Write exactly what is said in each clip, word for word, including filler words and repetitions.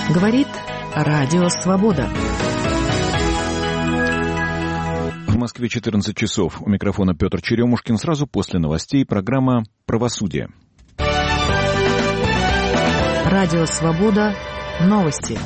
Говорит Радио Свобода. В Москве четырнадцать часов. У микрофона Петр Черемушкин. Сразу после новостей программа «Правосудие». Радио Свобода. Новости.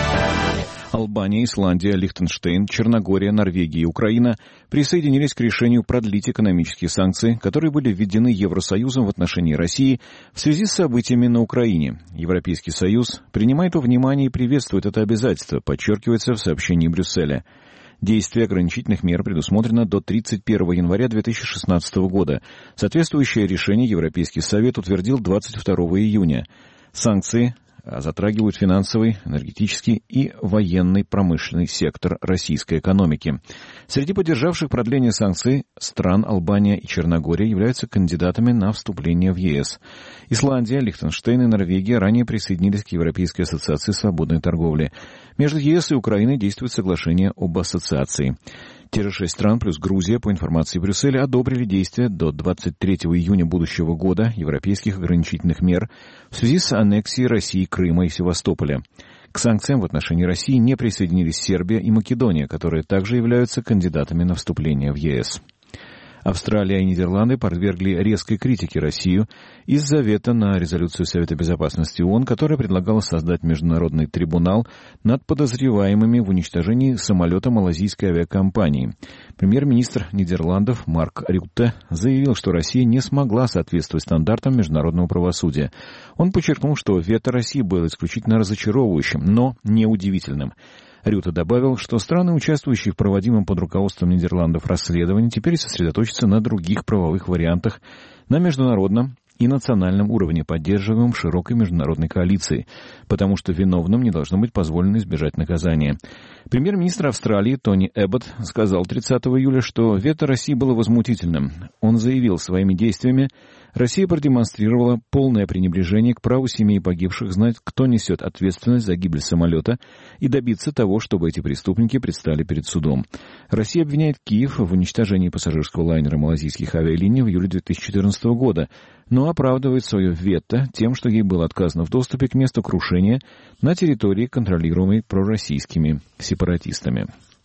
Албания, Исландия, Лихтенштейн, Черногория, Норвегия и Украина присоединились к решению продлить экономические санкции, которые были введены Евросоюзом в отношении России в связи с событиями на Украине. Европейский Союз принимает во внимание и приветствует это обязательство, подчеркивается в сообщении Брюсселя. Действие ограничительных мер предусмотрено до тридцать первого января две тысячи шестнадцатого года. Соответствующее решение Европейский Совет утвердил двадцать второго июня. Санкции затрагивают финансовый, энергетический и военный промышленный сектор российской экономики. Среди поддержавших продление санкций стран Албания и Черногория являются кандидатами на вступление в ЕС. Исландия, Лихтенштейн и Норвегия ранее присоединились к Европейской ассоциации свободной торговли. Между ЕС и Украиной действует соглашение об ассоциации. Те же шесть стран плюс Грузия, по информации Брюсселя, одобрили действия до двадцать третьего июня будущего года европейских ограничительных мер в связи с аннексией России Крыма и Севастополя. К санкциям в отношении России не присоединились Сербия и Македония, которые также являются кандидатами на вступление в ЕС. Австралия и Нидерланды подвергли резкой критике Россию из-за вето на резолюцию Совета Безопасности ООН, которая предлагала создать международный трибунал над подозреваемыми в уничтожении самолета малайзийской авиакомпании. Премьер-министр Нидерландов Марк Рютте заявил, что Россия не смогла соответствовать стандартам международного правосудия. Он подчеркнул, что вето России было исключительно разочаровывающим, но неудивительным. Рютте добавил, что страны, участвующие в проводимом под руководством Нидерландов расследовании, теперь сосредоточатся на других правовых вариантах на международном и национальном уровне, поддерживаемым широкой международной коалицией, потому что виновным не должно быть позволено избежать наказания. Премьер-министр Австралии Тони Эбботт сказал тридцатого июля, что вето России было возмутительным. Он заявил, своими действиями Россия продемонстрировала полное пренебрежение к праву семей погибших знать, кто несет ответственность за гибель самолета, и добиться того, чтобы эти преступники предстали перед судом. Россия обвиняет Киев в уничтожении пассажирского лайнера малайзийских авиалиний в июле две тысячи четырнадцатого года, но оправдывает свое вето тем, что ей было отказано в доступе к месту крушения на территории, контролируемой пророссийскими сепаратистами.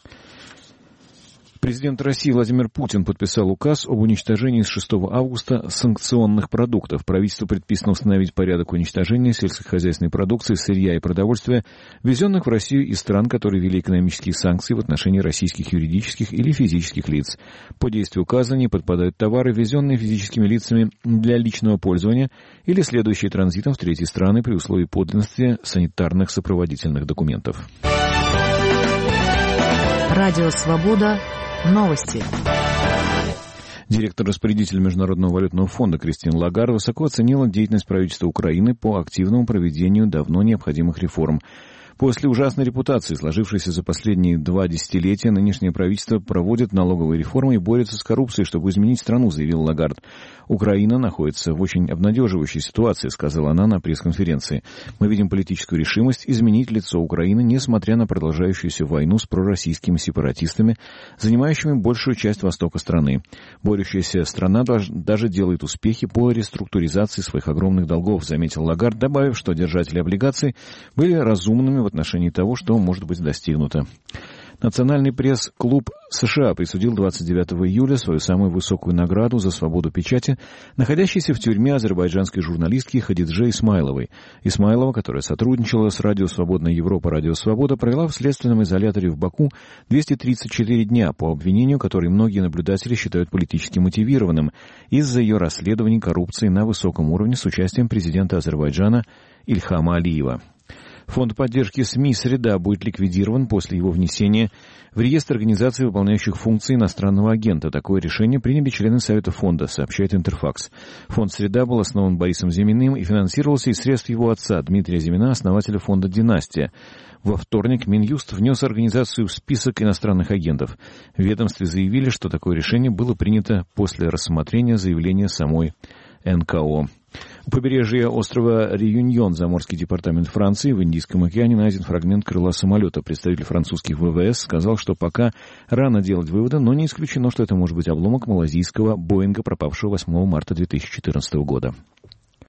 Президент России Владимир Путин подписал указ об уничтожении с шестого августа санкционных продуктов. Правительству предписано установить порядок уничтожения сельскохозяйственной продукции, сырья и продовольствия, ввезенных в Россию из стран, которые ввели экономические санкции в отношении российских юридических или физических лиц. По действию указа не подпадают товары, ввезенные физическими лицами для личного пользования или следующие транзитом в третьи страны при условии подлинности санитарных сопроводительных документов. Радио Свобода. Новости. Директор-распорядитель Международного валютного фонда Кристин Лагард высоко оценила деятельность правительства Украины по активному проведению давно необходимых реформ. После ужасной репутации, сложившейся за последние два десятилетия, нынешнее правительство проводит налоговые реформы и борется с коррупцией, чтобы изменить страну, заявил Лагард. Украина находится в очень обнадеживающей ситуации, сказала она на пресс-конференции. Мы видим политическую решимость изменить лицо Украины, несмотря на продолжающуюся войну с пророссийскими сепаратистами, занимающими большую часть востока страны. Борющаяся страна даже делает успехи по реструктуризации своих огромных долгов, заметил Лагард, добавив, что держатели облигаций были разумными в отношении того, что может быть достигнуто. Национальный пресс-клуб США присудил двадцать девятого июля свою самую высокую награду за свободу печати находящейся в тюрьме азербайджанской журналистки Хадидже Исмайловой. Исмайлова, которая сотрудничала с Радио Свободная Европа «Радио Свобода», провела в следственном изоляторе в Баку двести тридцать четыре дня по обвинению, которое многие наблюдатели считают политически мотивированным из-за ее расследований коррупции на высоком уровне с участием президента Азербайджана Ильхама Алиева. Фонд поддержки СМИ «Среда» будет ликвидирован после его внесения в реестр организаций, выполняющих функции иностранного агента. Такое решение приняли члены Совета фонда, сообщает Интерфакс. Фонд «Среда» был основан Борисом Зиминым и финансировался из средств его отца, Дмитрия Зимина, основателя фонда «Династия». Во вторник Минюст внес организацию в список иностранных агентов. В ведомстве заявили, что такое решение было принято после рассмотрения заявления самой эн ка о. У побережья острова Реюньон, Заморский департамент Франции, в Индийском океане найден фрагмент крыла самолета. Представитель французских вэ вэ эс сказал, что пока рано делать выводы, но не исключено, что это может быть обломок малайзийского Боинга, пропавшего восьмого марта две тысячи четырнадцатого года.